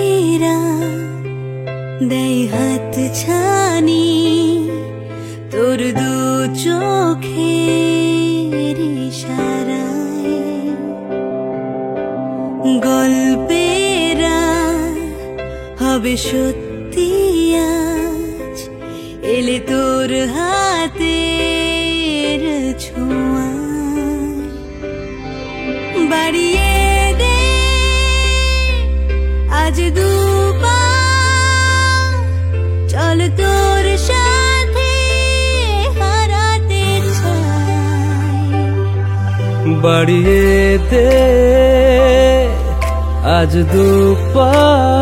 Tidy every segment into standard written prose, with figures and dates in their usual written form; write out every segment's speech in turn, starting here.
স্বপ্নেরা দেয় হাত ছানি তোর দু চোখের ইশারায়। গল্পেরা হবে সত্যি আজ এলে তোর হাতের ছোঁয়ায়। বাড়িয়ে দে আজ দুপা, চল তোর সাথে হারাতে চাই। বাড়িয়ে দে আজ দুপা,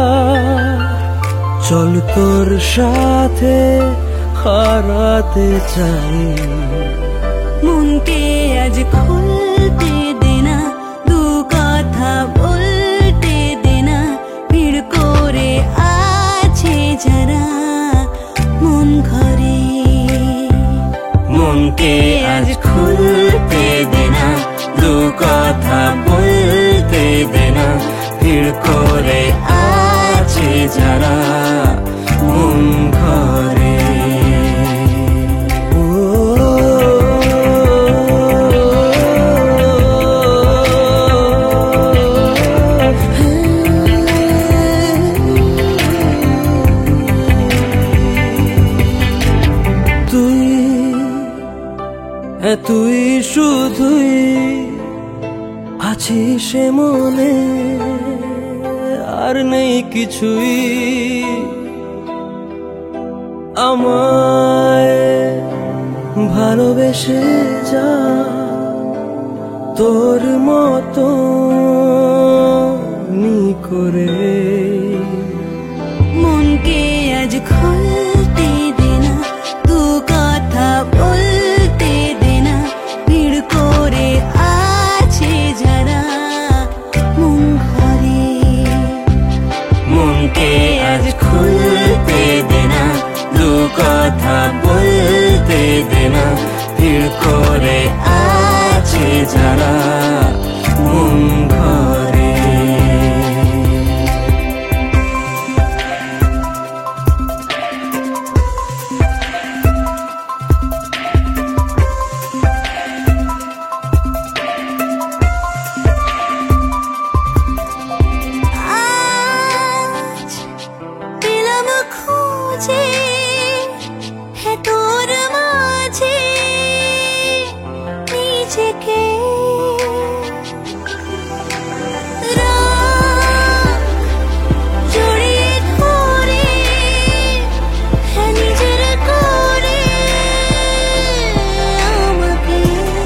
চল তোর সাথে হারাতে চাই। মনকে আজ খুলতে দেনা, দু কথা বলতে দেনা, ভিড় করে আছে যারা মন ঘরে। মনকে আজ খুলতে দেনা, দু কথা বলতে দেনা, ভিড় করে আছে যারা মন ঘরে। তুই শুধুই আছিস মনে, আর নেই কিছুই। আমায় ভালোবেসে যা তোর মতো নি করে। মনকে আজ খুলতে দেনা, দু কথা বলতে দেনা, ভিড় করে আছে যারা মন ঘরে। মনকে আজ খুলতে দেনা, দু কথা বলতে দেনা, ভিড় করে আছে যারা মন ঘরে। আজ পেলাম খুঁজে হে তোর মাঝে নিজেকে। রাগ জড়িয়ে ধরে হে নিজের করে আমাকে।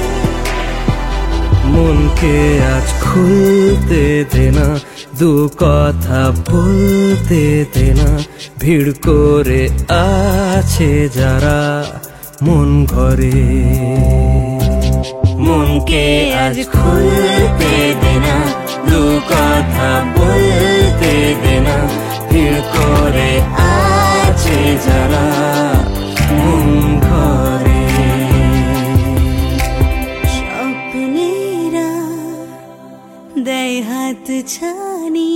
মনকে আজ খুলতে দেনা, দু কথা বলতে দেনা, ভিড় করে আছে যারা মন ঘরে। মনকে আজ খুলতে দেনা, দু কথা বলতে দেনা, ভিড় করে আছে যারা মন ঘরে। স্বপ্নেরা দেয় হাত ছানি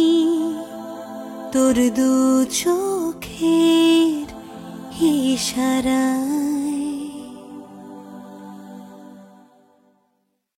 তোর দু চোখের ইশারায়।